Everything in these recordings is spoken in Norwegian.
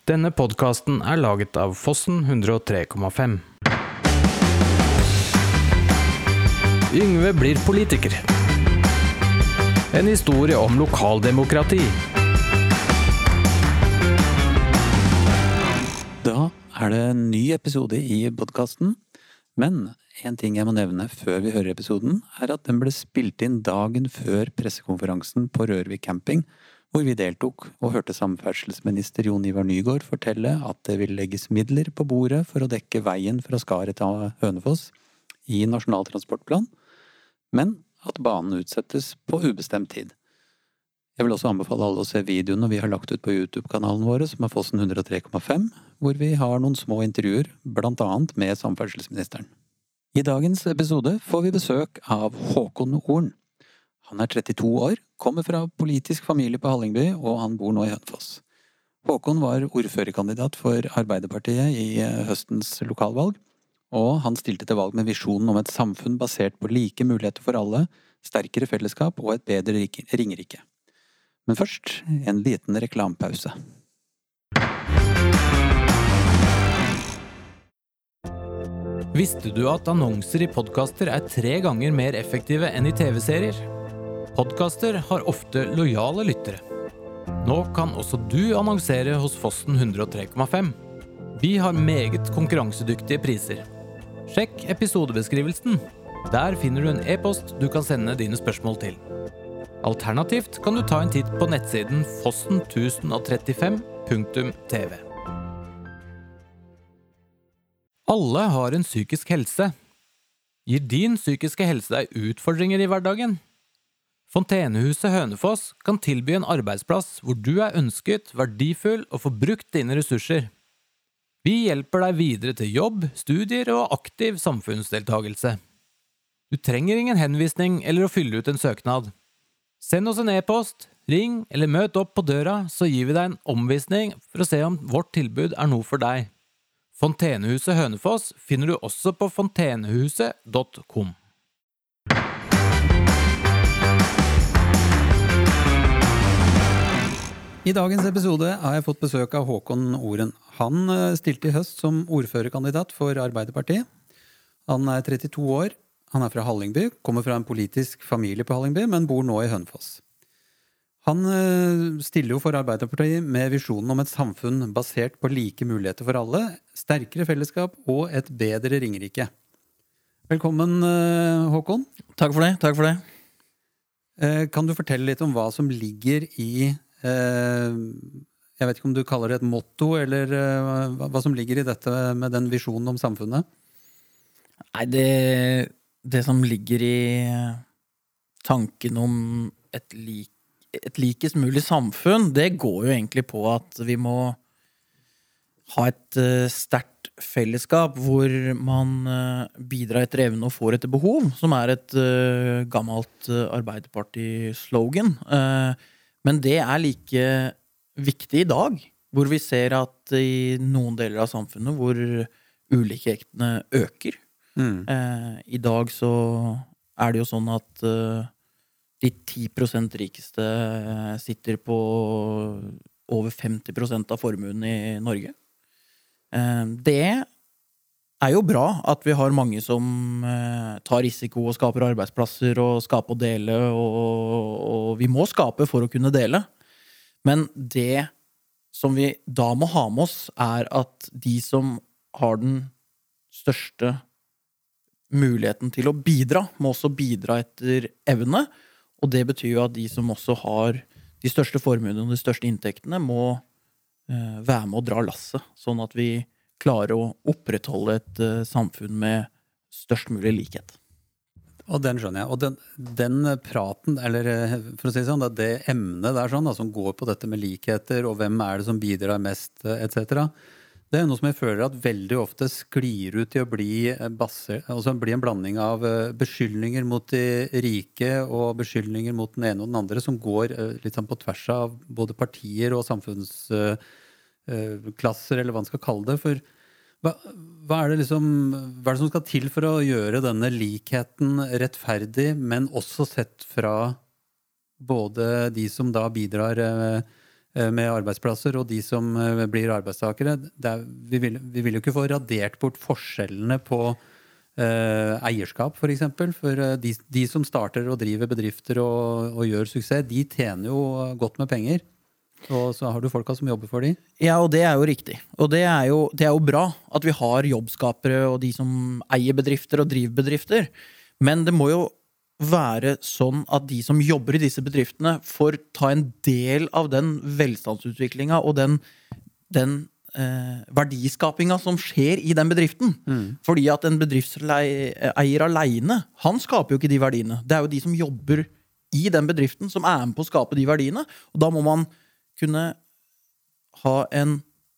Denne podcasten laget av Fossen 103,5. Yngve blir politiker. En historie om lokaldemokrati. Da det en ny episode i podcasten, men en ting jeg må nevne før vi hører episoden, at den ble spilt inn dagen før pressekonferansen på Rørvik camping, hvor vi deltok og hørte samferdselsminister Jon Ivar Nygård fortelle at det vil legges midler på bordet for å dekke veien fra Skaret til Hønefoss i Nasjonal transportplan, men at banen utsettes på ubestemt tid. Jeg vil også anbefale alle å se videoene vi har lagt ut på YouTube-kanalen våre, som Fossen 103,5, hvor vi har noen små intervjuer, blant annet med samferdselsministeren. I dagens episode får vi besøk av Håkon Horn. Han 32 år, kommer fra politisk familie på Hallingby, og han bor nå i Hønefoss. Håkon var ordførerkandidat for Arbeiderpartiet i høstens lokalvalg, og han stilte til valg med visjonen om et samfunn basert på like muligheter for alle, sterkere fellesskap og et bedre ringerike. Men først, en liten reklampause. Visste du at annonser i podcaster 3 ganger mer effektive enn i TV-serier? Podcaster har ofte lojale lyttere. Nå kan også du annonsere hos Fossen 103,5. Vi har meget konkurransedyktige priser. Sjekk episodebeskrivelsen. Der finner du en e-post du kan sende dine spørsmål til. Alternativt kan du ta en titt på nettsiden fossen1035.tv. Alle har en psykisk helse. Gir din psykiske helse deg utfordringer i hverdagen? Fontenehuset Hønefoss kan tilby en arbeidsplass hvor du ønsket, verdifull og får brukt dine ressurser. Vi hjelper deg videre til jobb, studier og aktiv samfunnsdeltagelse. Du trenger ingen henvisning eller å fylle ut en søknad. Send oss en e-post, ring eller møt opp på døra, så gir vi deg en omvisning for å se om vårt tilbud noe for deg. Fontenehuset Hønefoss finner du også på fontenehuset.com. I dagens episode har jeg fått besøk av Håkon Horn. Han stilte i høst som ordførerkandidat for Arbeiderpartiet. Han 32 år. Han fra Hallingby, kommer fra en politisk familie på Hallingby, men bor nå i Hønefoss. Han stiller jo for Arbeiderpartiet med visjonen om et samfunn basert på like muligheter for alle, sterkere fellesskap og et bedre ringerike. Velkommen, Håkon. Takk for det. Kan du fortelle litt om hva som ligger i, jeg vet ikke om du kaller det et motto, eller hva som ligger i dette med den visjonen om samfunnet? Nei, det som ligger i tanken om et likest mulig samfunn, det går jo egentlig på at vi må ha et sterkt fellesskap hvor man bidrar etter evne og får etter behov, som et gammelt Arbeiderparti-slogan. Men det like viktig i dag, hvor vi ser at i noen deler av samfunnet hvor ulikhetene øker. I dag så det jo sånn at de 10% rikeste sitter på over 50% av formuen i Norge. Det jo bra at vi har mange som tar risiko og skaper arbeidsplasser og skaper og dele, og vi må skape for å kunne dele. Men det som vi da må ha med oss at de som har den største muligheten til å bidra, må også bidra etter evne, og det betyr jo at de som også har de største formuene og de største inntektene må være med å dra lasset, sånn at vi klarer å opprettholde et samfunn med størst mulig likhet. Og den skjønner jeg. Og den praten, eller for å si sånn, det emnet der sånn, som går på dette med likheter, og hvem det som bidrar mest, etc., det noe som jeg føler at veldig ofte sklir ut til å bli en blanding av beskyldninger mot de rike og beskyldninger mot den ene og den andre, som går litt sånn på tvers av både partier og samfunnsklasser, eller hva man skal kalle det. For hva det som skal til for å gjøre denne likheten rettferdig, men også sett fra både de som da bidrar med arbeidsplasser og de som blir arbeidstakere. Vi vil jo ikke få radert bort forskjellene på eierskap, for eksempel. For de som starter og driver bedrifter og gjør suksess, de tjener jo godt med penger. Og så har du folka som jobber for de. Ja, og det er jo riktig. Og det er jo bra at vi har jobbskapere og de som eier bedrifter og driver bedrifter. Men det må jo være sånn at de som jobber i disse bedriftene får ta en del av den velstandsutviklinga og den verdiskapinga som skjer i den bedriften. Fordi at en bedriftseier alene, han skaper jo ikke de verdiene. Det er jo de som jobber i den bedriften som er med på å skape de verdiene. Og da må man kunne ha en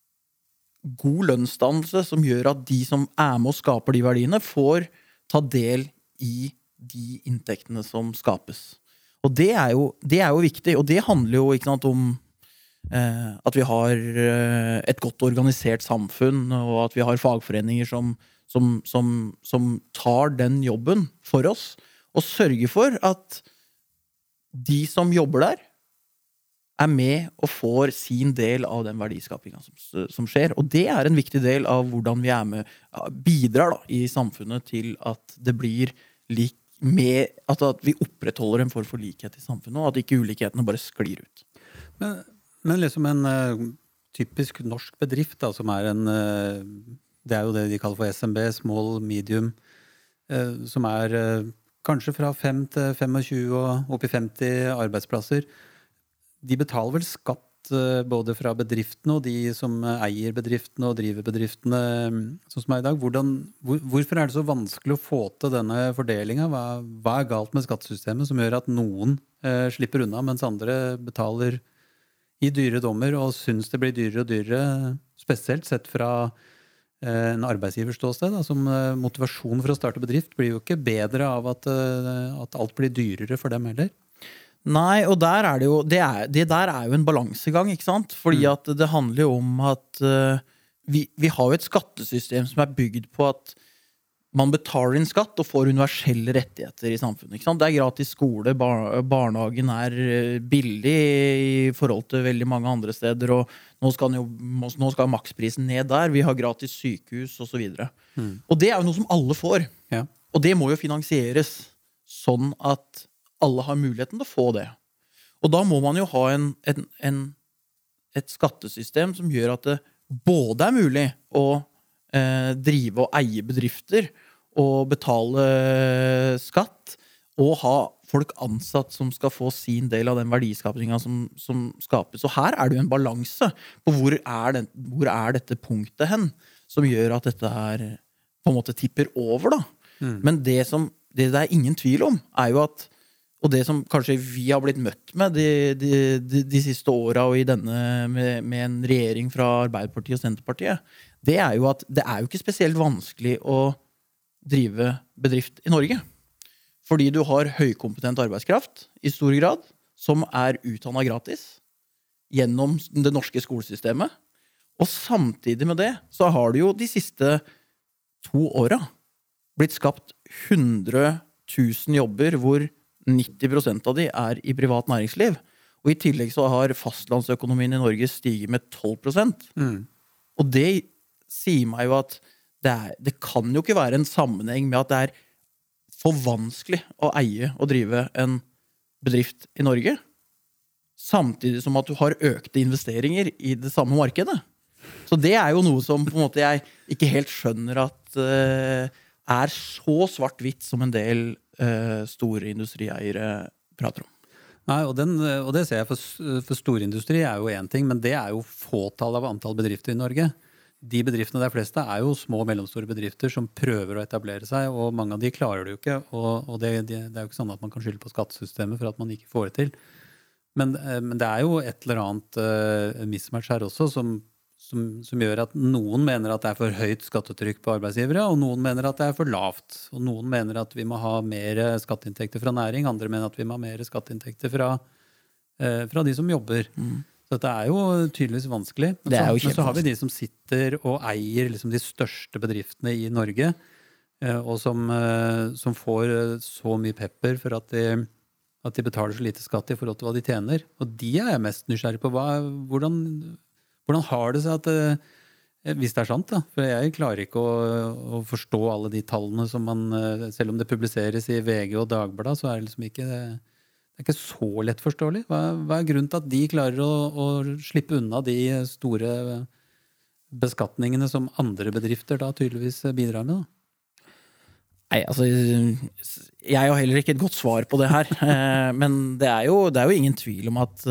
god lønnsdannelse som gjør at de som er med og skaper de verdiene, får ta del i de inntektene som skapes. Og det er jo viktig, og det handler jo ikke sant, om at vi har et godt organisert samfunn, og at vi har fagforeninger som tar den jobben for oss, og sørger for at de som jobber der, er med og får sin del av den verdiskapingen som skjer. Og det er en viktig del av hvordan vi er med, bidrar da, i samfunnet til at det blir at vi opprettholder en form for likhet i samfunnet, og at ikke ulikhetene bare sklir ut. Men liksom en typisk norsk bedrift, da, som er det er jo det de kaller for SMB, small, medium, som er kanskje fra 5 til 25 og opp i 50 arbeidsplasser. De betaler vel skatt både fra bedriftene og de som eier bedriftene og driver bedriftene, sånn som er i dag. Hvorfor er det så vanskelig å få til denne fordelingen? Hva er galt med skattesystemet som gjør at noen slipper unna, mens andre betaler i dyre dommer og synes det blir dyrere og dyrere, spesielt sett fra en arbeidsgivers ståsted, som motivasjon for å starte bedrift blir jo ikke bedre av at alt blir dyrere for dem heller. Nei, og der er det der er jo en balansegang, ikke sant? Fordi at det handler jo om at vi har jo et skattesystem som er bygd på at man betaler inn skatt og får universelle rettigheter i samfunnet, ikke sant? Det er gratis skole, barnehagen er billig i forhold til veldig mange andre steder, og nå skal maksprisen ned der, vi har gratis sykehus og så videre. Og det er jo noe som alle får, og det må jo finansieres sånn at alle har muligheten til å få det. Og da må man jo ha et skattesystem som gjør at det både er mulig å drive og eie bedrifter og betale skatt og ha folk ansatt som skal få sin del av den verdiskapningen som skapes. Og her er det jo en balanse på hvor er dette punktet hen som gjør at dette her på en måte tipper over da. Men det er ingen tvil om er jo at og det som kanskje vi har blitt møtt med de siste årene og i denne med en regjering fra Arbeiderpartiet og Senterpartiet, det er jo at det er jo ikke spesielt vanskelig å drive bedrift i Norge. Fordi du har høykompetent arbeidskraft i stor grad, som er utdannet gratis gjennom det norske skolesystemet. Og samtidig med det så har det jo de siste 2 årene blitt skapt 100 000 jobber hvor 90% av de er i privat næringsliv. Og i tillegg så har fastlandsøkonomien i Norge stiget med 12%. Og det sier meg jo at det kan jo ikke være en sammenheng med at det er for vanskelig å eie og drive en bedrift i Norge, samtidig som at du har økte investeringer i det samme markedet. Så det er jo noe som på en måte jeg ikke helt skjønner at er så svart-hvitt som en del store industrieiere prater om. Nei, og det ser jeg for storindustri er jo en ting, men det er jo fåtall av antall bedrifter i Norge. De bedriftene der fleste er jo små og mellomstore bedrifter som prøver å etablere seg, og mange av de klarer det jo ikke, og det er jo ikke sånn at man kan skylde på skattesystemet for at man ikke får det til. Men det er jo et eller annet mismatch her også, som gjør at noen mener at det er for høyt skattetrykk på arbeidsgivere, og noen mener at det er for lavt. Og noen mener at vi må ha mer skatteinntekter fra næring, andre mener at vi må ha mer skatteinntekter fra de som jobber. Så dette er jo tydeligvis vanskelig. Men så har vi de som sitter og eier liksom de største bedriftene i Norge, og som får så mye pepper for at at de betaler så lite skatt i forhold til hva de tjener. Og de er jeg mest nysgjerrig på. Hvordan har det seg at, hvis det er sant da, for jeg klarer ikke å forstå alle de tallene som man, selv om det publiseres i VG og Dagbladet, så er det liksom ikke, det er ikke så lett forståelig. Hva er grunnen til at de klarer å slippe unna de store beskatningene som andre bedrifter da tydeligvis bidrar med da? Nei, altså, jeg har heller ikke et godt svar på det her, men det er jo ingen tvil om at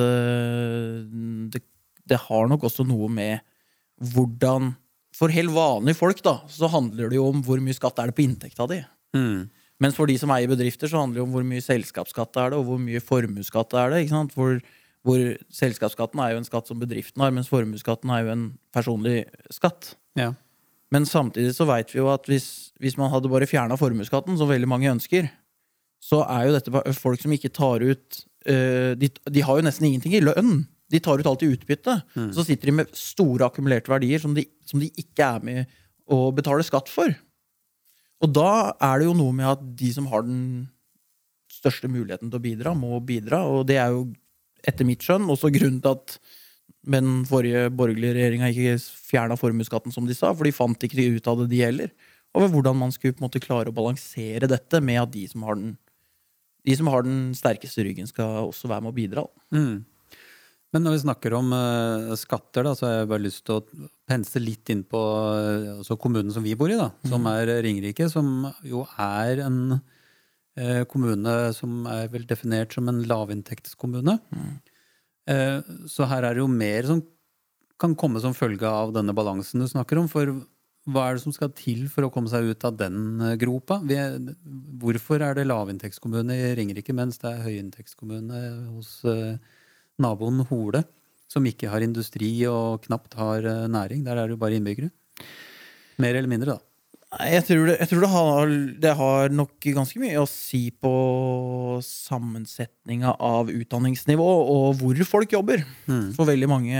det har nok også noe med hvordan, for helt vanlige folk da, så handler det jo om hvor mye skatt er det på inntekta di. Mens for de som eier bedrifter, så handler det om hvor mye selskapsskatt er det, og hvor mye formuesskatt er det, ikke sant? Hvor selskapsskatten er jo en skatt som bedriften har, mens formuesskatten er jo en personlig skatt. Ja. Men samtidig så vet vi jo at hvis man hadde bare fjernet formuesskatten, som veldig mange ønsker, så er jo dette folk som ikke tar ut, de har jo nesten ingenting i lønn. De tar ut alt i utbytte. Så sitter de med store akkumulerte verdier som de ikke er med å betale skatt for. Og da er det jo noe med at de som har den største muligheten til å bidra, må bidra, og det er jo etter mitt skjønn også grunnen til at den forrige borgerlige regjeringen ikke fjernet formuesskatten som de sa, for de fant ikke ut av det de heller. Og hvordan man skulle på en måte klare å balansere dette med at de som har den sterkeste ryggen skal også være med å bidra. Men når vi snakker om skatter da, så har jeg bare lyst til å pense litt inn på altså kommunen som vi bor i da, som er Ringerike, som jo er en kommune som er vel definert som en lavinntektskommune. Så her er det jo mer som kan komme som følge av denne balansen du snakker om, for hva er det som skal til for å komme seg ut av den gropa? Hvorfor er det lavinntektskommune i Ringerike, mens det er høyinntektskommune hos naboen Hole, som ikke har industri og knapt har næring? Der er det jo bare innbyggere. Mer eller mindre da. Jeg tror det har nok ganske mye å si på sammensetninga av utdanningsnivå og hvor folk jobber. For veldig mange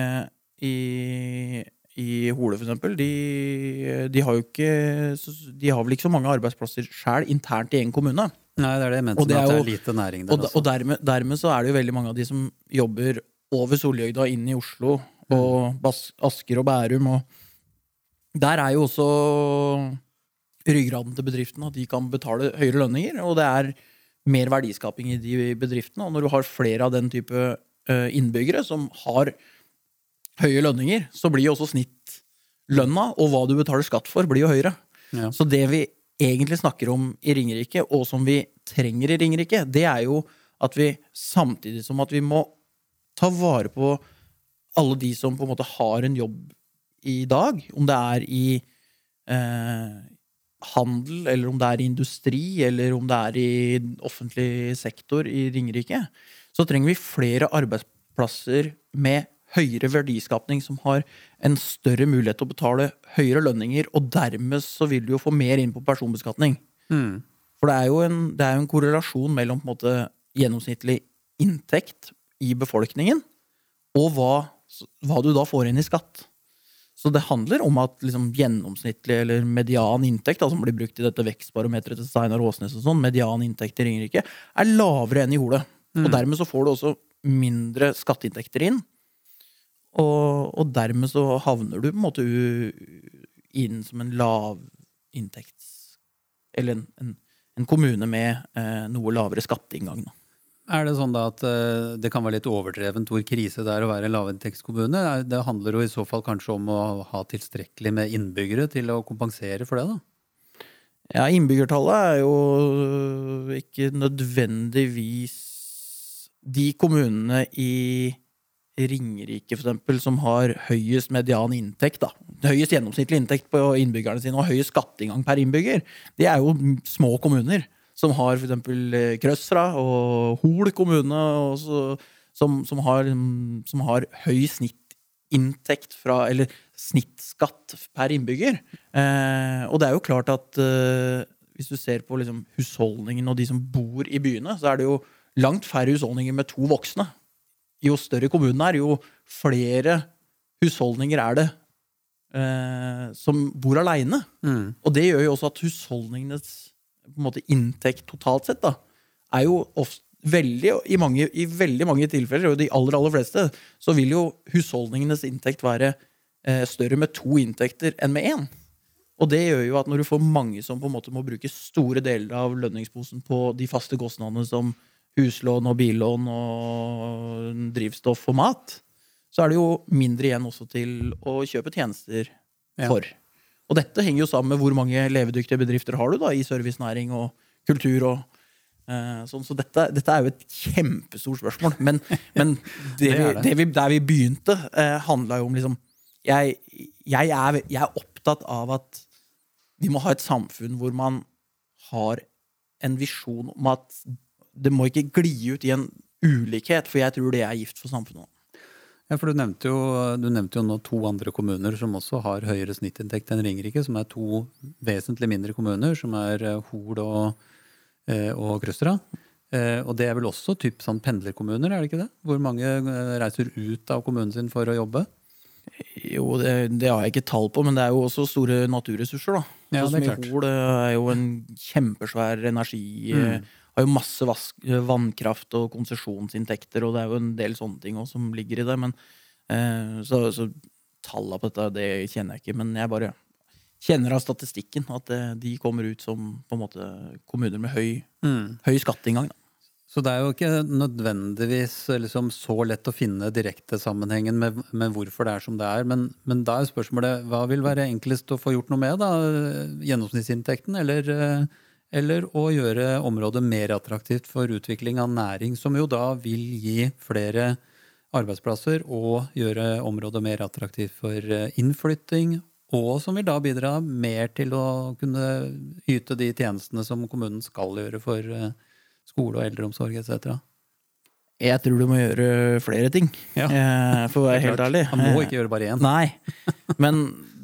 i Hole for eksempel, de har jo ikke, de har vel ikke så mange arbeidsplasser selv internt i en kommune. Nei, det er det jeg mente, at det er lite næring der. Og dermed så er det jo veldig mange av de som jobber over Solhjøgda inn i Oslo, og Asker og Bærum, og der er jo også ryggraden til bedriften at de kan betale høyere lønninger, og det er mer verdiskaping i de bedriftene, og når du har flere av den type innbyggere som har høye lønninger, så blir jo også snittlønna, og hva du betaler skatt for, blir jo høyere. Ja. Så det vi egentlig snakker om i Ringerike, og som vi trenger i Ringerike, det er jo at vi samtidig som at vi må ta vare på alle de som på en måte har en jobb i dag, om det er i handel, eller om det er i industri, eller om det er i offentlig sektor i Ringerike, så trenger vi flere arbeidsplasser med høyere verdiskapning som har en større mulighet til å betale høyere lønninger, og dermed så vil du jo få mer inn på personbeskatning. For det er jo en korrelasjon mellom på en måte gjennomsnittlig inntekt i befolkningen, og hva du da får inn i skatt. Så det handler om at liksom, gjennomsnittlig eller median inntekt, som blir brukt i dette vekstbarometeret til Steinar Åsnes og sånn, median inntekt i Ringerike, er lavere enn i Hole. Og dermed så får du også mindre skatteinntekter inn, og dermed så havner du på en måte inn som en lav inntekts, eller en kommune med noe lavere skatteinngang da. Er det sånn da at det kan være litt overdrevent hvor krise det er å være en lavinntektskommune? Det handler jo i så fall kanskje om å ha tilstrekkelig med innbyggere til å kompensere for det da? Ja, innbyggertallet er jo ikke nødvendigvis de kommunene i Ringerike for eksempel, som har høyest median inntekt da. Høyest gjennomsnittlig inntekt på innbyggerne sine og høyest skatteinngang per innbygger. Det er jo små kommuner som har for eksempel Krøsra og Hol kommune, og som har høy snittinntekt fra, eller snittskatt per innbygger. Og det er jo klart at hvis du ser på liksom, husholdningen og de som bor i byene, så er det jo langt færre husholdninger med 2 voksne. Jo større kommunen er, jo flere husholdninger er det som bor alene. Og det gjør jo også at husholdningenes på en måte inntekt totalt sett da, er jo ofte, i veldig mange tilfeller, og de aller fleste, så vil jo husholdningenes inntekt være større med 2 inntekter enn med 1. Og det gjør jo at når du får mange som på en måte må bruke store deler av lønningsposen på de faste kostnadene som huslån og billån og drivstoff og mat, så det jo mindre igjen også til å kjøpe tjenester for. Og dette henger jo sammen med hvor mange levedyktige bedrifter har du da i servicenæring og kultur og sånn. Så dette jo et kjempestort spørsmål. Men der vi begynte handlet jo om liksom, jeg er opptatt av at vi må ha et samfunn hvor man har en visjon om at det må ikke gli ut i en ulikhet, for jeg tror det gift for samfunnet. Ja, for du nevnte jo nå 2 andre kommuner som også har høyere snittinntekt enn Ringerike, som 2 vesentlig mindre kommuner, som Hol og Krøstra. Og det vel også typ sånn pendlerkommuner, det ikke det? Hvor mange reiser ut av kommunen sin for å jobbe? Jo, det har jeg ikke tall på, men det jo også store naturressurser da. Ja, det klart. Hol jo en kjempesvær energi, har jo masse vannkraft og konsesjonsinntekter, og det jo en del sånne ting også som ligger i det, men så tallet på dette, det kjenner jeg ikke, men jeg bare kjenner av statistikken at de kommer ut som på en måte kommuner med høy skatteinngang da. Så det jo ikke nødvendigvis liksom så lett å finne direkte sammenhengen med hvorfor det som det men da spørsmålet, hva vil være enklest å få gjort noe med da? Gjennomsnittsinntekten, eller å gjøre området mer attraktivt for utvikling av næring, som jo da vil gi flere arbeidsplasser og gjøre området mer attraktivt for innflytting, og som vil da bidra mer til å kunne yte de tjenestene som kommunen skal gjøre for skole og eldreomsorg, etc. Jeg tror du må gjøre flere ting, for å være helt ærlig. Man må ikke gjøre bare én. Nei, men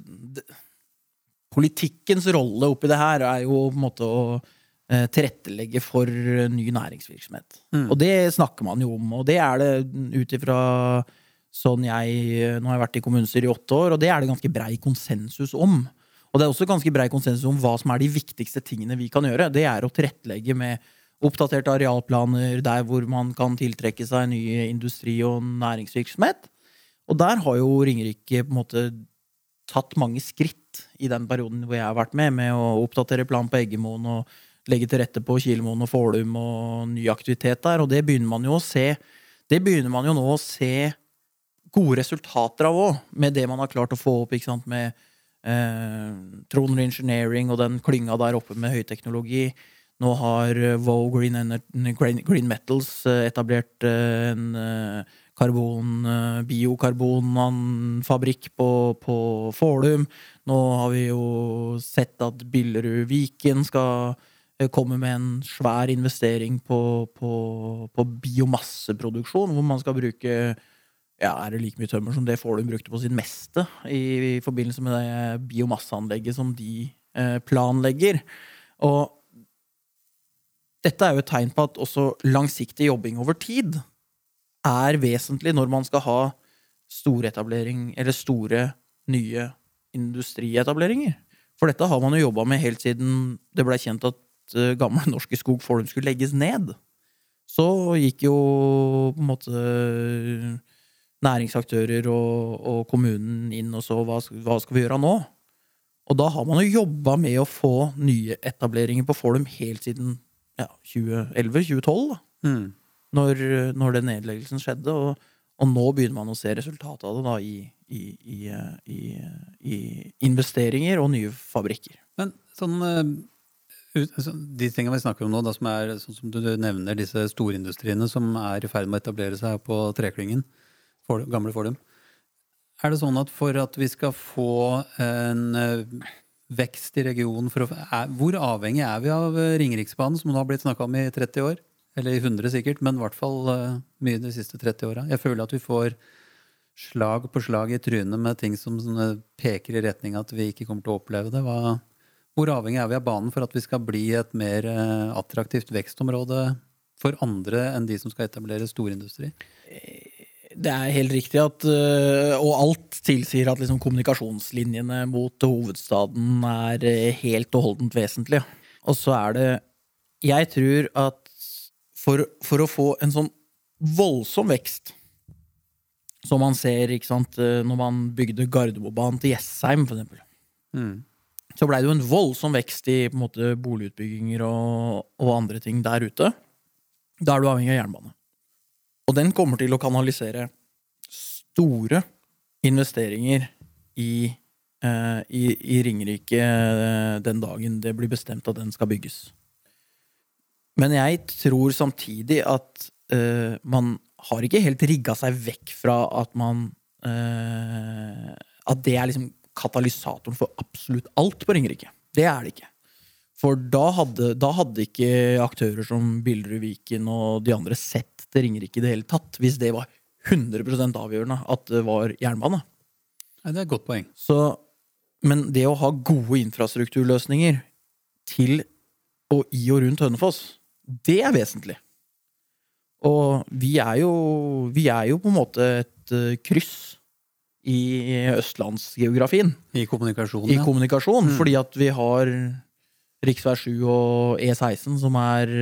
politikkens rolle oppi det her jo på en måte å tilrettelegge for ny næringsvirksomhet. Og det snakker man jo om, og det det utifra sånn nå har jeg vært i kommunestyret i 8 år, og det det ganske brei konsensus om. Og det også ganske brei konsensus om hva som de viktigste tingene vi kan gjøre. Det å tilrettelegge med oppdaterte arealplaner der hvor man kan tiltrekke seg ny industri og næringsvirksomhet. Og der har jo Ringerike på en måte tatt mange skritt i den perioden hvor jeg har vært med å oppdatere plan på Eggemoen og legge til rette på Kilemoen og Forlum og ny aktivitet der, og det begynner man jo nå å se gode resultater av også, med det man har klart å få opp, ikke sant, med Troner Engineering og den klynga der oppe med høyteknologi. Nå har Vow Green Metals etablert en biokarbonfabrikk på Forlum. Nå har vi jo sett at Billerud Viken skal komme med en svær investering på biomasseproduksjon, hvor man skal bruke det like mye tømmer som det Forlum brukte på sitt meste i forbindelse med det biomasseanlegget som de planlegger. Og dette jo et tegn på at også langsiktig jobbing over tid vesentlig når man skal ha storetablering eller store nye industrietableringer. For dette har man jo jobbet med helt siden det ble kjent at gamle Norske Skog Forlum skulle legges ned. Så gikk jo på en måte næringsaktører og kommunen inn og så hva skal vi gjøre nå? Og da har man jo jobbet med å få nye etableringer på Forlum helt siden 2011-2012 da. Når den nedleggelsen skjedde, og nå begynner man å se resultatet av det da i investeringer og nye fabrikker. Men de tingene vi snakker om nå, da, som sånn som du nevner, disse storindustriene som i ferd med å etablere seg på Treklyngen, gamle Forlum, det sånn at for at vi skal få en vekst i regionen, hvor avhengig vi av Ringeriksbanen, som nå har blitt snakket om i 30 år? Eller i 100 sikkert, men i hvert fall mye de siste 30 årene. Jeg føler at vi får slag på slag i trynet med ting som peker i retning at vi ikke kommer til å oppleve det. Hvor avhengig vi av banen for at vi skal bli et mer attraktivt vekstområde for andre enn de som skal etablere storindustri? Det helt riktig at, og alt tilsier at liksom kommunikasjonslinjene mot hovedstaden helt og holdent vesentlig. Og så det, jeg tror at for å få en sånn voldsom vekst, som man ser, ikke sant, når man bygde Gardermobanen til Jessheim, for eksempel. Så ble det jo en voldsom vekst i på en måte, boligutbygginger og andre ting der ute. Da er du avhengig av jernbane. Og den kommer til å kanalisere store investeringer i Ringerike den dagen det blir bestemt at den skal bygges. Men jeg tror samtidig at man har ikke helt rigget seg vekk fra at at det er liksom katalysatoren for absolutt alt på Ringerike. Det er det ikke. For da hadde ikke aktører som Billerud Viken og de andre sett til Ringerike i det hele tatt, hvis det var 100% avgjørende at det var jernbane. Nei, det er et godt poeng. Men det å ha gode infrastrukturløsninger til og i og rundt Hønefoss, det er vesentlig. Og vi er jo på en måte et kryss i østlandsgeografien. I kommunikasjon, I kommunikasjon, fordi at vi har Riksvei 7 og E16 som er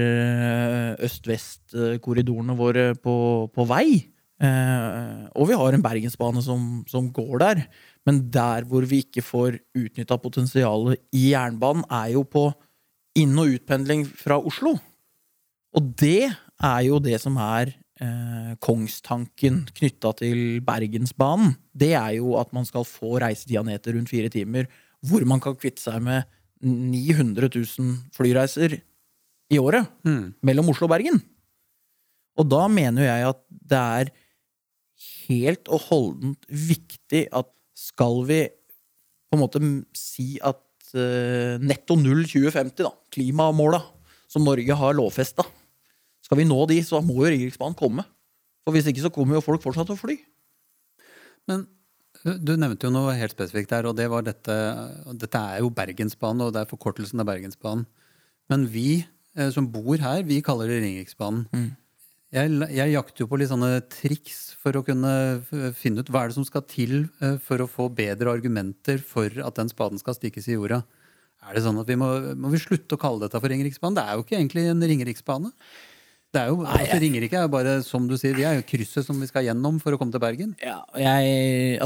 øst-vest-korridorene våre på vei. Og vi har en Bergensbane som går der. Men der hvor vi ikke får utnyttet potensialet i jernbanen er jo på inn- og utpendling fra Oslo. Og det er jo det som er kongstanken knyttet til Bergensbanen. Det er jo at man skal få reisetida ned til rundt 4 timer, hvor man kan kvitte seg med 900 000 flyreiser i året mellom Oslo og Bergen. Og da mener jeg at det er helt og holdent viktig at skal vi på en måte si at netto 0 2050 da, klimamåla som Norge har lovfestet, skal vi nå de, så må jo Ringeriksbanen komme. For hvis ikke så kommer jo folk fortsatt til å fly. Men du nevnte jo noe helt spesifikt der, og det var dette er jo Bergensbanen, og det er forkortelsen av Bergensbanen. Men vi som bor her, vi kaller det Ringeriksbanen. Jeg jakter jo på litt sånne triks for å kunne finne ut hva er det som skal til for å få bedre argumenter for at den spaden skal stikkes i jorda. Er det sånn at må vi slutte å kalle dette for Ringeriksbanen? Det er jo ikke egentlig en Ringeriksbane. Det er jo, Ringerike er jo bare, som du sier, vi er jo krysset som vi skal gjennom for å komme til Bergen. Ja, jeg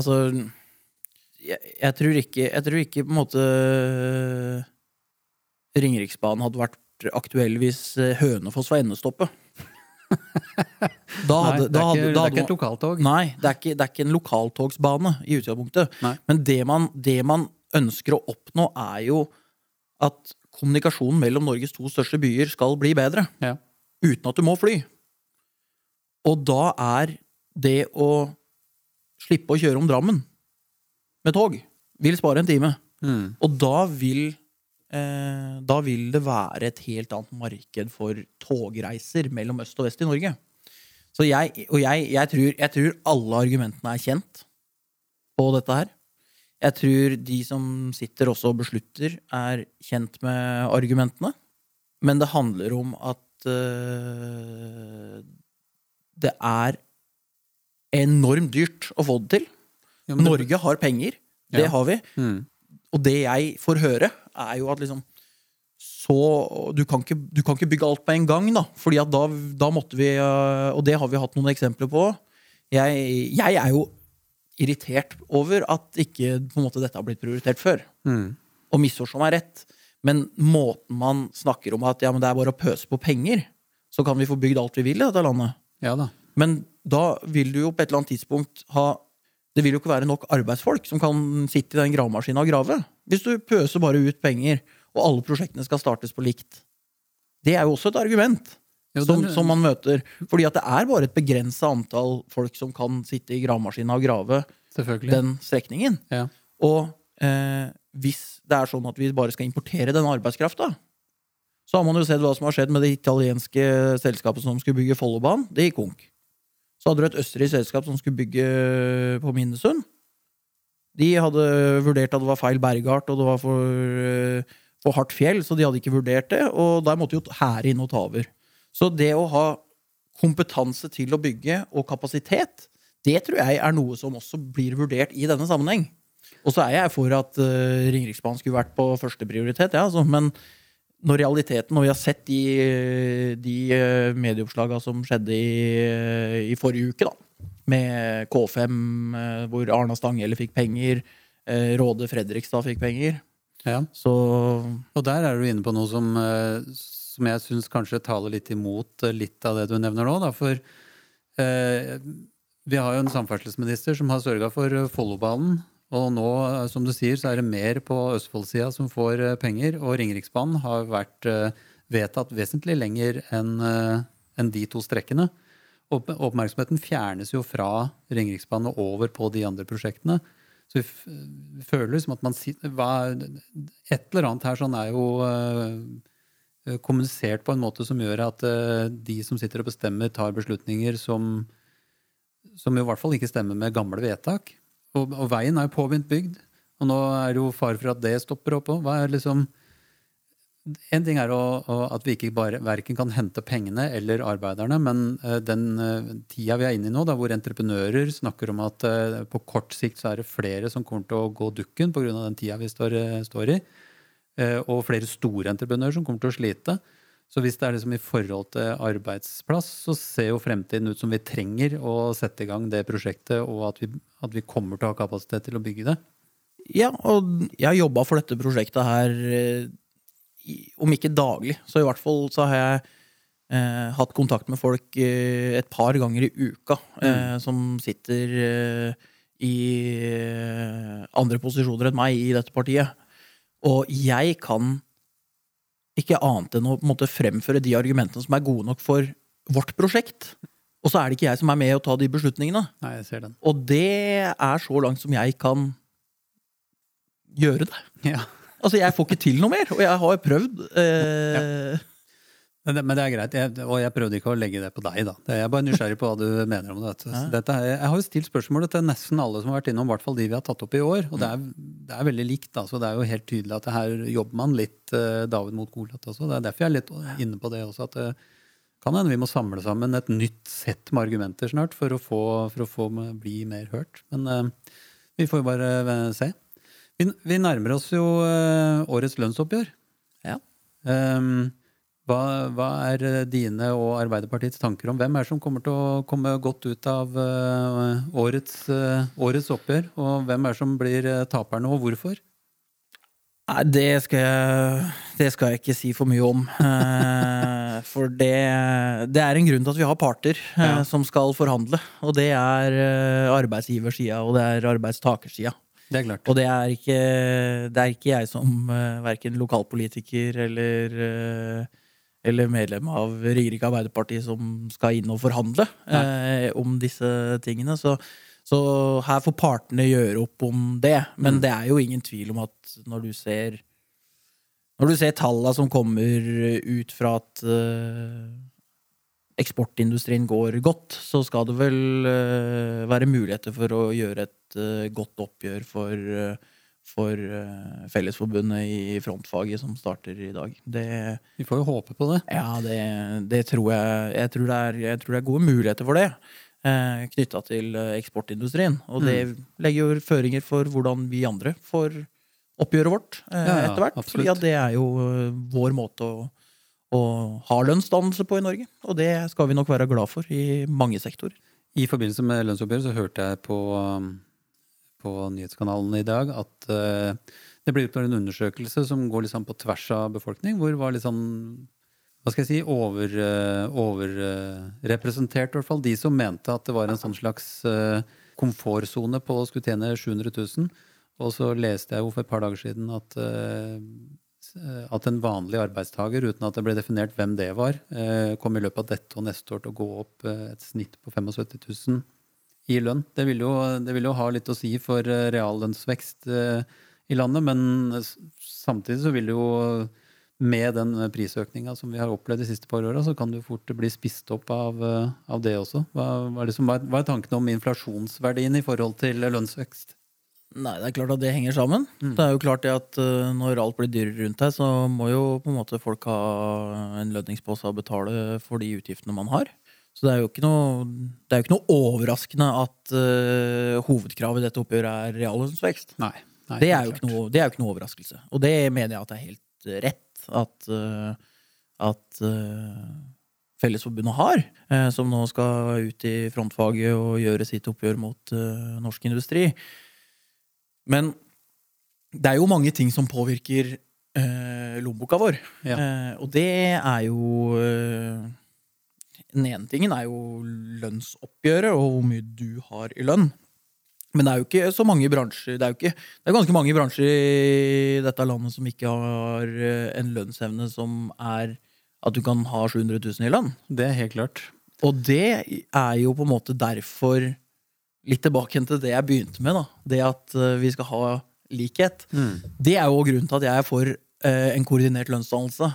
tror ikke på en måte Ringeriksbanen hadde vært aktuell hvis Hønefoss var endestoppet. Det er ikke et lokaltog. Nei, det er ikke en lokaltogsbane i utgangspunktet. Men det man ønsker å oppnå er jo at kommunikasjonen mellom Norges 2 største byer skal bli bedre. Ja. Uten at du må fly. Og da er det å slippe å kjøre om Drammen med tog vil spare en time. Og da vil det være et helt annet marked for togreiser mellom øst og vest i Norge. Så jeg tror alle argumentene er kjent på dette her. Jeg tror de som sitter også og beslutter er kjent med argumentene. Men det handler om at det er enormt dyrt å få det til. Norge har penger, det har vi. Og det jeg får høre er jo at liksom du kan ikke bygge alt på en gang da, fordi at da måtte vi, og det har vi hatt noen eksempler på. Jeg er jo irritert over at ikke på en måte dette har blitt prioritert før. Og misforstå meg rett. Men måten man snakker om at ja, men det er bare å pøse på penger, så kan vi få bygd alt vi vil i dette landet. Ja da. Men da vil du jo på et eller annet tidspunkt det vil jo ikke være nok arbeidsfolk som kan sitte i den gravemaskinen og grave. Hvis du pøser bare ut penger, og alle prosjektene skal startes på likt. Det er jo også et argument som man møter. Fordi at det er bare et begrenset antall folk som kan sitte i gravemaskinen og grave den strekningen. Ja. Og hvis det er sånn at vi bare skal importere denne arbeidskraften, så har man jo sett hva som har skjedd med det italienske selskapet som skulle bygge Follobanen. Det gikk konk. Så hadde du et østerriksk selskap som skulle bygge på Minnesund. De hadde vurdert at det var feil bergart, og det var for hardt fjell, så de hadde ikke vurdert det, og der måtte jo hære inn og ta over. Så det å ha kompetanse til å bygge og kapasitet, det tror jeg er noe som også blir vurdert i denne sammenheng. Og så er jeg for at Ringeriksbanen skulle vært på første prioritet, ja, altså, men når realiteten, og vi har sett de medieoppslagene som skjedde i forrige uke, da, med K5, hvor Arna Stanghelle fikk penger, Råde Fredrikstad fikk penger. Ja. Så Og der du inne på noe som jeg synes kanskje taler litt imot litt av det du nevner nå, da, for vi har jo en samferdselsminister som har sørget for Follobanen, og nå, som du sier, så det mer på Østfoldsida som får penger, og Ringeriksbanen har vært vedtatt vesentlig lenger enn de to strekkene. Og oppmerksomheten fjernes jo fra Ringeriksbanen og over på de andre prosjektene. Så vi føler som at et eller annet her sånn jo kommunisert på en måte som gjør at de som sitter og bestemmer tar beslutninger som i hvert fall ikke stemmer med gamle vedtak. Og veien jo påbegynt bygd, og nå det jo far for at det stopper opp også. Liksom en ting at vi ikke hverken kan hente pengene eller arbeiderne, men den tida vi inne i nå, da, hvor entreprenører snakker om at på kort sikt så det flere som kommer til å gå dukken på grunn av den tida vi står i, og flere store entreprenører som kommer til å slite. Så hvis det liksom i forhold til arbeidsplass, så ser jo fremtiden ut som vi trenger å sette i gang det prosjektet, og at vi kommer til å ha kapasitet til å bygge det. Ja, og jeg har jobbet for dette prosjektet her, om ikke daglig, så i hvert fall så har jeg hatt kontakt med folk et par ganger i uka, som sitter i andre posisjoner enn meg i dette partiet. Og jeg kan ikke annet enn å på en måte fremføre de argumentene som gode nok for vårt prosjekt. Og så det ikke jeg som med å ta de beslutningene. Nei, jeg ser den. Og det så langt som jeg kan gjøre det. Ja. Altså, jeg får ikke til noe mer, og jeg har prøvd. Ja. Men det greit, og jeg prøvde ikke å legge det på deg da. Jeg bare nysgjerrig på hva du mener om dette. Jeg har jo stilt spørsmålet til nesten alle som har vært innom, i hvert fall de vi har tatt opp i år, og det veldig likt, altså. Det jo helt tydelig at her jobber man litt David mot Goliat også. Det derfor jeg litt inne på det også, at kan hende vi må samle sammen et nytt sett med argumenter snart for å få bli mer hørt. Men vi får jo bare se. Vi nærmer oss jo årets lønnsoppgjør. Ja. Hva dine og Arbeiderpartiets tanker om hvem som kommer til å komme godt ut av årets oppgjør, og hvem som blir taperne, og hvorfor? Nei, det skal jeg ikke si for mye om. For det en grunn til at vi har parter som skal forhandle, og det arbeidsgiversida, og det arbeidstakersida. Det klart. Og det ikke jeg som hverken lokalpolitiker eller medlem av Ringerike Arbeiderparti som skal inn og forhandle om disse tingene. Så her får partene gjøre opp om det. Men det jo ingen tvil om at når du ser tallene som kommer ut fra at eksportindustrien går godt, så skal det vel være muligheter for å gjøre et godt oppgjør for Fellesforbundet i frontfaget som starter i dag. Vi får jo håpe på det. Ja, det tror jeg. Jeg tror det gode muligheter for det, knyttet til eksportindustrien. Og det legger jo føringer for hvordan vi andre får oppgjøret vårt etter hvert. Absolutt. Fordi det jo vår måte å ha lønnsdannelse på i Norge. Og det skal vi nok være glad for i mange sektorer. I forbindelse med lønnsoppgjøret så hørte jeg på nyhetskanalen i dag at det ble gjort en undersøkelse som går liksom på tvers av befolkning, hvor det var litt sånn, hva skal jeg si, overrepresentert i hvert fall. De som mente at det var en sånn slags komfortzone på å skulle tjene 700 000. Og så leste jeg jo for et par dager siden at en vanlig arbeidstager, uten at det ble definert hvem det var, kom i løpet av dette og neste år til å gå opp et snitt på 75 000 i lønn. Det vil jo ha litt å si for reallønnsvekst i landet, men samtidig så vil det jo med den prisøkningen som vi har opplevd de siste par årene, så kan det jo fort bli spist opp av det også. Hva tanken om inflasjonsverdien i forhold til lønnsvekst? Nei, det klart at det henger sammen. Det jo klart det at når alt blir dyrere rundt her, så må jo på en måte folk ha en lønningspose å betale for de utgiftene man har. Så det jo ikke noe overraskende at hovedkravet i dette oppgjøret reallønnsvekst. Nei, det jo ikke noe overraskelse. Og det mener jeg at rett at Fellesforbundet har, som nå skal ut i frontfaget og gjøre sitt oppgjør mot norsk industri. Men det jo mange ting som påvirker lommeboka vår. Ja. Og det jo den ene tingen jo lønnsoppgjøret og hvor mye du har i lønn. Men det jo ikke så mange bransjer, det ganske mange bransjer i dette landet som ikke har en lønnsevne som at du kan ha 700 000 i lønn. Det helt klart. Og det jo på en måte derfor, litt tilbake til det jeg begynte med, da. Det at vi skal ha likhet. Det jo grunnen til at jeg for en koordinert lønnsdannelse,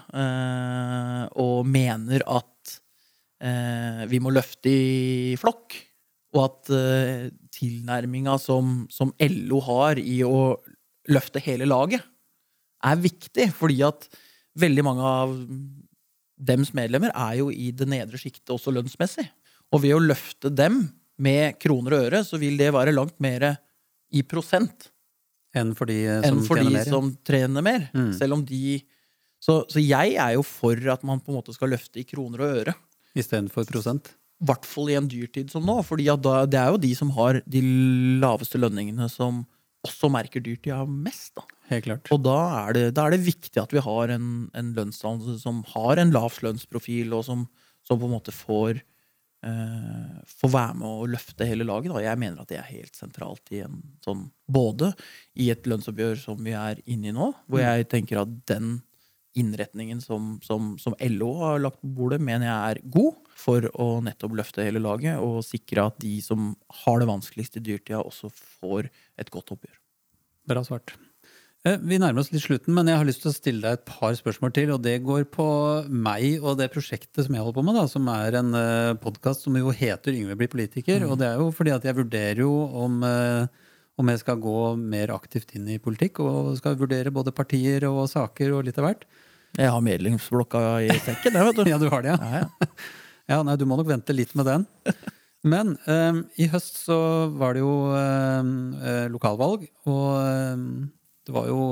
og mener at vi må løfte i flokk, og at tilnærminga som LO har i å løfte hele laget viktig, fordi at veldig mange av dems medlemmer jo i det nedre skiktet også lønnsmessig. Og ved å løfte dem med kroner og øre, så vil det være langt mer i prosent enn for de som trener mer. Selv om så jeg jo for at man på en måte skal løfte i kroner og øre. I stedet for prosent? I hvert fall i en dyrtid som nå, fordi at det jo de som har de laveste lønningene som også merker dyrtida mest. Da. Helt klart. Og da det viktig at vi har en lønnsdannelse som har en lav lønnsprofil, og som på en måte får være med å løfte hele laget. Da. Jeg mener at det helt sentralt i en sånn, både i et lønnsoppgjør som vi inne i nå, hvor jeg tenker at den innretningen som LO har lagt på bordet, mener jeg god for å nettopp løfte hele laget og sikre at de som har det vanskeligst i dyrtida også får et godt oppgjør. Bra svart. Vi nærmer oss litt slutten, men jeg har lyst til å stille deg et par spørsmål til, og det går på meg og det prosjektet som jeg holder på med, da, som en podcast som jo heter Yngve blir politiker, og det jo fordi at jeg vurderer jo om jeg skal gå mer aktivt inn i politikk, og skal vurdere både partier og saker og litt av hvert. Jeg har medlemsblokka i sekken, det vet du. Ja, du har det, ja. Ja, nei, du må nok vente litt med den. Men i høst så var det jo lokalvalg, og det var jo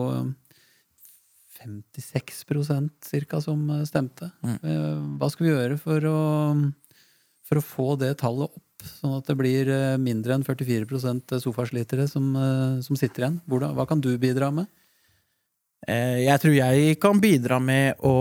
56% cirka som stemte. Hva skal vi gjøre for å få det tallet opp, sånn at det blir mindre enn 44% sofaslitere som sitter igjen? Hva kan du bidra med? Jeg tror jeg kan bidra med å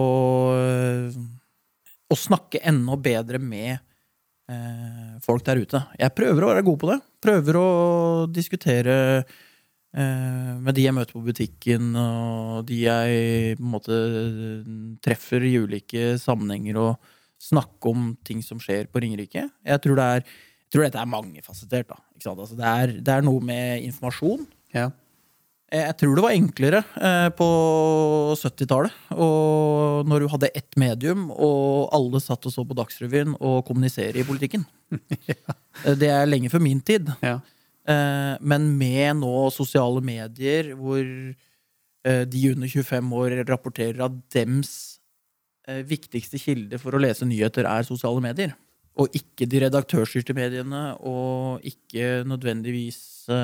snakke enda bedre med folk der ute. Jeg prøver å være god på det. Prøver å diskutere med de jeg møter på butikken, og de jeg på en måte treffer i ulike sammenhenger, og snakke om ting som skjer på Ringerike. Jeg tror dette mangefasettert, da. Ikke sant? Altså, det noe med informasjon. Ja. Jeg tror det var enklere på 70-tallet, og når du hadde ett medium, og alle satt og så på Dagsrevyen og kommunisere i politikken. Ja. Det lenge før min tid. Ja. Men med nå sosiale medier, hvor de under 25 år rapporterer at dems viktigste kilde for å lese nyheter sosiale medier, og ikke de redaktørstyrte mediene, og ikke nødvendigvis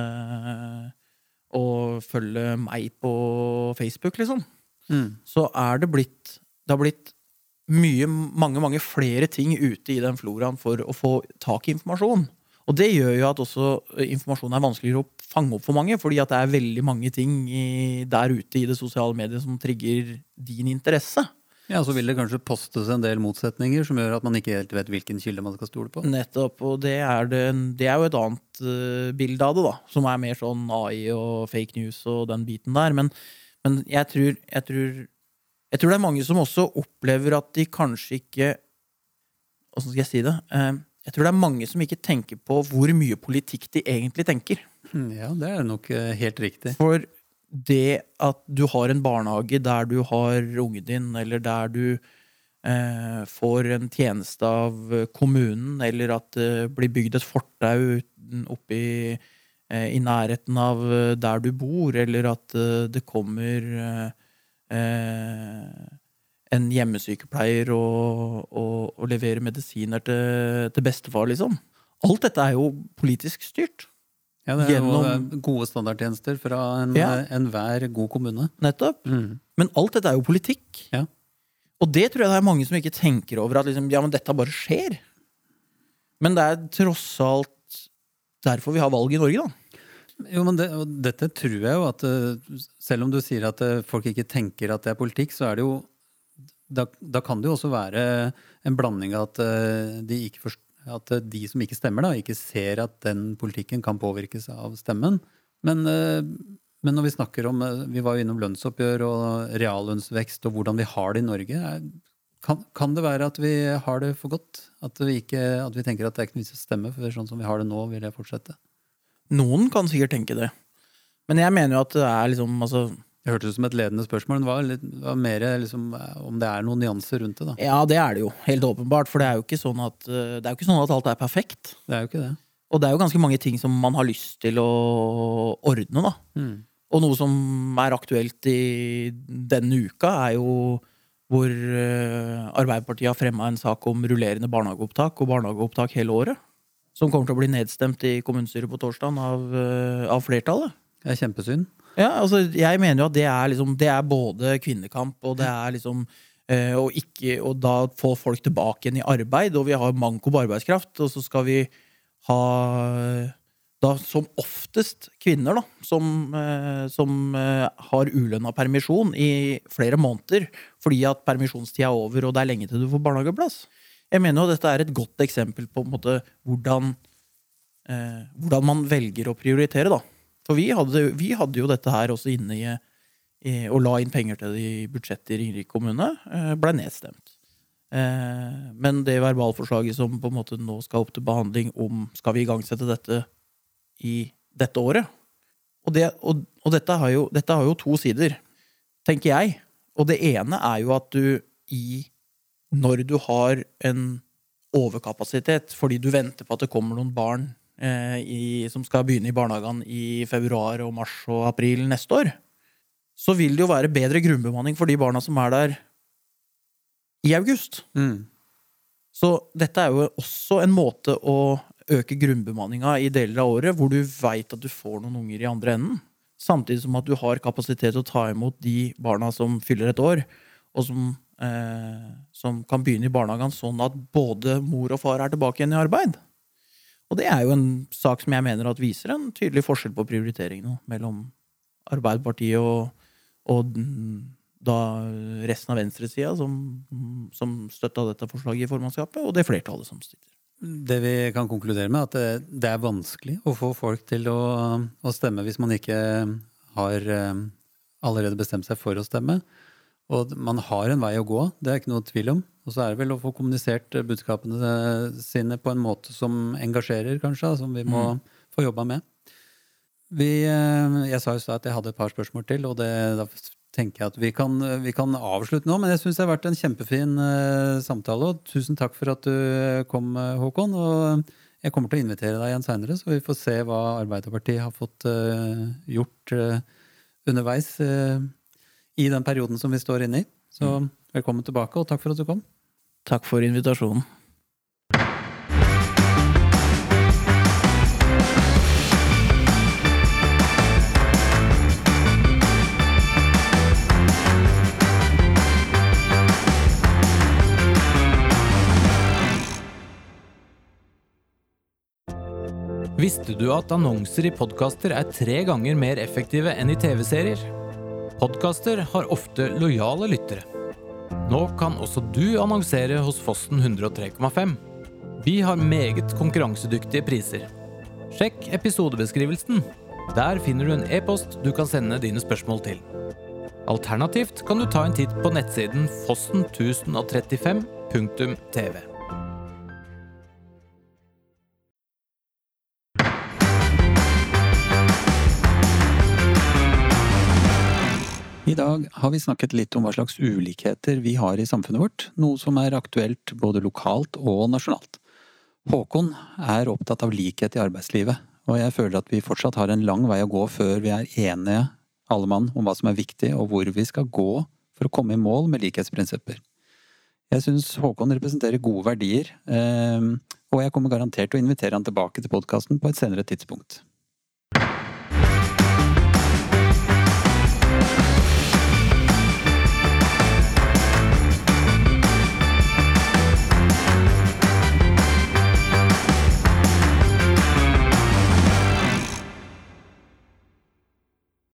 å følge meg på Facebook, liksom. Så det har blitt mange flere ting ute i den floraen for å få tak i informasjon. Og det gjør jo at også informasjonen vanskeligere å fange opp for mange, fordi at det veldig mange ting der ute i det sosiale mediet som trigger din interesse. Ja, så vil det kanskje postes en del motsetninger som gjør at man ikke helt vet hvilken kilde man skal stole på. Nettopp, og det jo et annet bilde av det da, som mer sånn AI og fake news og den biten der, men jeg tror det mange som også opplever at de kanskje ikke, hvordan skal jeg si det, jeg tror det mange som ikke tenker på hvor mye politikk de egentlig tenker. Ja, det nok helt riktig. For det at du har en barnehage der du har ungen din, eller der du får en tjeneste av kommunen, eller at det blir bygd et fortau oppe i nærheten av der du bor, eller at det kommer en hjemmesykepleier og leverer medisiner til bestefar, liksom. Alt dette jo politisk styrt. Ja, det er jo gode standardtjenester fra enhver god kommune. Nettopp. Men alt dette er jo politikk. Ja. Og det tror jeg det er mange som ikke tenker over, at liksom, ja, men dette bare skjer. Men det er tross alt derfor vi har valg i Norge, da. Jo, men dette tror jeg jo at selv om du sier at folk ikke tenker at det er politikk, så er det jo da kan det jo også være en blanding av at at de som ikke stemmer da, ikke ser at den politikken kan påvirkes av stemmen. Men når vi snakker om, vi var jo innom lønnsoppgjør og reallønnsvekst og hvordan vi har det i Norge, kan det være at vi har det for godt? At vi tenker at det er ikke noe vits å stemme, for sånn som vi har det nå, vil jeg fortsette? Noen kan sikkert tenke det. Men jeg mener jo at det er liksom, altså... Det hørtes ut som et ledende spørsmål, men det var mer liksom, om det er noen nyanser rundt det da. Ja, det er det jo, helt åpenbart, for det er jo ikke sånn at alt er perfekt. Det er jo ikke det. Og det er jo ganske mange ting som man har lyst til å ordne da. Og noe som er aktuelt i denne uka er jo hvor Arbeiderpartiet har fremmet en sak om rullerende barnehageopptak og barnehageopptak hele året, som kommer til å bli nedstemt i kommunestyret på torsdagen av flertallet. Det er kjempesynd. Ja, altså jeg mener jo at det er både kvinnekamp, og det er liksom og da få folk tilbake igjen i arbeid, og vi har manko på arbeidskraft, og så skal vi ha da som oftest kvinner da, som har ulønnet permisjon i flere måneder, fordi at permisjonstid er over, og det er lenge til du får barnehageplass. Jeg mener jo at dette er et godt eksempel på en måte, hvordan man velger å prioritere da. For vi hadde jo dette her også inne og la inn penger til det i budsjettet i Ringerike kommune, ble nedstemt. Men det verbalforslaget som på en måte nå skal opp til behandling om, skal vi igangsette dette i dette året? Og dette har jo to sider, tenker jeg. Og det ene er jo at når du har en overkapasitet, fordi du venter på at det kommer noen barn som skal begynne i barnehagen i februar og mars og april neste år, så vil det jo være bedre grunnbemanning for de barna som er der i august. Så dette er jo også en måte å øke grunnbemanninga i deler av året, hvor du vet at du får noen unger i andre enden, samtidig som at du har kapasitet til å ta imot de barna som fyller et år, og som kan begynne i barnehagen sånn at både mor og far er tilbake igjen i arbeid. Og det er jo en sak som jeg mener at viser en tydelig forskjell på prioriteringen mellom Arbeiderpartiet og da resten av venstresiden som støttet dette forslaget i formannskapet, og det flertallet som sitter. Det vi kan konkludere med er at det er vanskelig å få folk til å stemme hvis man ikke har allerede bestemt seg for å stemme. Og man har en vei å gå, det er ikke noe tvil om. Og så er det vel å få kommunisert budskapene sine på en måte som engasjerer, kanskje, som vi må få jobba med. Jeg sa jo så at jeg hadde et par spørsmål til, og da tenker jeg at vi kan avslutte nå, men jeg synes det har vært en kjempefin samtale, og tusen takk for at du kom, Håkon, og jeg kommer til å invitere deg igjen senere, så vi får se hva Arbeiderpartiet har fått gjort underveis i den perioden som vi står inne i. Så velkommen tilbake, og takk for at du kom. Takk for invitasjonen. Visste du at annonser i podcaster er 3 ganger mer effektive enn i TV-serier? Podcaster har ofte lojale lyttere. Nå kan også du annonsere hos Fossen 103,5. Vi har meget konkurransedyktige priser. Sjekk episodebeskrivelsen. Der finner du en e-post du kan sende dine spørsmål til. Alternativt kan du ta en titt på nettsiden fossen1035.tv. I dag har vi snakket litt om hva slags ulikheter vi har i samfunnet vårt, noe som er aktuelt både lokalt og nasjonalt. Håkon er opptatt av likhet i arbeidslivet, og jeg føler at vi fortsatt har en lang vei å gå før vi er enige, alle mann, om hva som er viktig og hvor vi skal gå for å komme i mål med likhetsprinsipper. Jeg synes Håkon representerer gode verdier, og jeg kommer garantert til å invitere han tilbake til podcasten på et senere tidspunkt.